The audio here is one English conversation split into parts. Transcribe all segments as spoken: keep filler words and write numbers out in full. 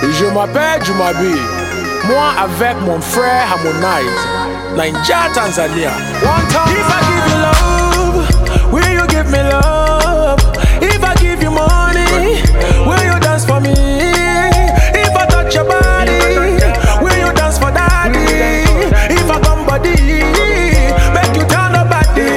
Je m'appelle Jumabi. Moi avec mon frère Harmonize. Naija, Tanzania. One time. If I give you love, will you give me love? If I give you money, will you dance for me? If I touch your body, will you dance for daddy? If I come body, make you turn the body.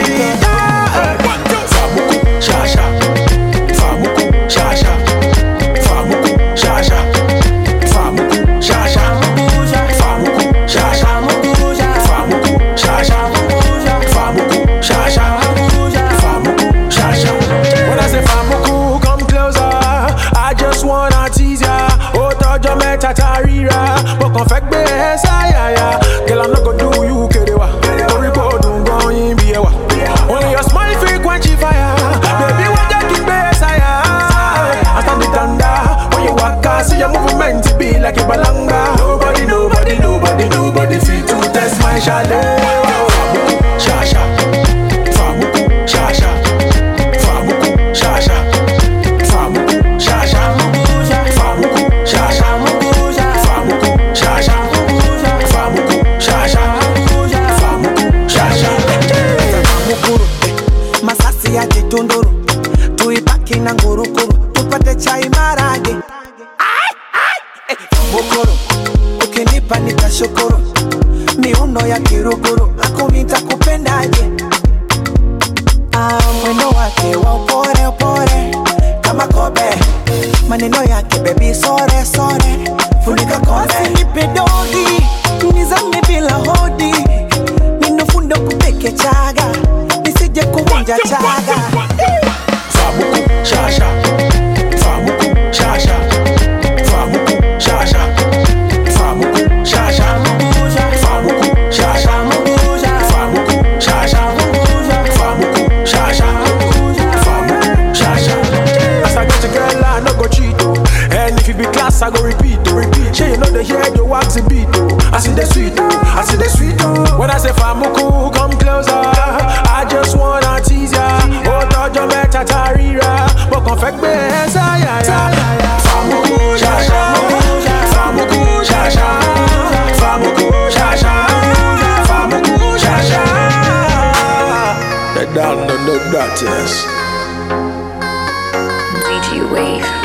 Famuku, Shasha. Famuku, Shasha. Famuku, Shasha. Famuku, Shasha. Famuku, Shasha. Famuku, Shasha. Famuku, Shasha. Famuku, Shasha. When I say Famuku, come closer. I just wanna tease ya. Oh, Tojo Metatarira. But confect be ya. Girl, I'm not gonna do you kerewa. Don't go, don't go in biewa. Only your smile frequent fire. Baby, what you keep be saya. I stand the thunder. When you walk, I see your movement to be like a balanga. Nobody, nobody, nobody, nobody feel to test my shadow. Shasha. Famuku, Shasha. Famuku, Shasha. Famuku, Shasha. Famuku, Shasha. Famuku, Shasha. Famuku, Shasha. Famuku, Shasha. Mukuru, masasi ya jitunduru. Tuipaki na ngurukuru. Tupate chai marage. Mukuru, ukinipa nitashukuru. Miuno ya kiruguru. Ako nitakupendaje. Ah, mwendo wake wa upore upore. Kama kobe. Maneno yake baby sore sore. Funika konde. Nipe dogi. Nizame bila hodi. Ninofundo kupeke chaga. Nisije kuvunja chaga. Famuku, Shasha. Famuku, Shasha. Famuku, Shasha. Famuku, Shasha. Famuku, Shasha. Famuku, Shasha. Famuku, Shasha. Famuku, Shasha. As I get a girl, I no go cheat oh. And if it be class, I go repeat oh. Repeat. She you know the hear the wax a beat oh. I see the sweet oh. I see the sweet oh. When I say Famuku, come closer. I just wanna tease ya. Oh, Tojo Metatarira. But confect be ya ya. Famuku, Shasha. Famuku, Shasha. Famuku, Shasha. Famuku, Shasha. The down, the that, yes. D J Wave.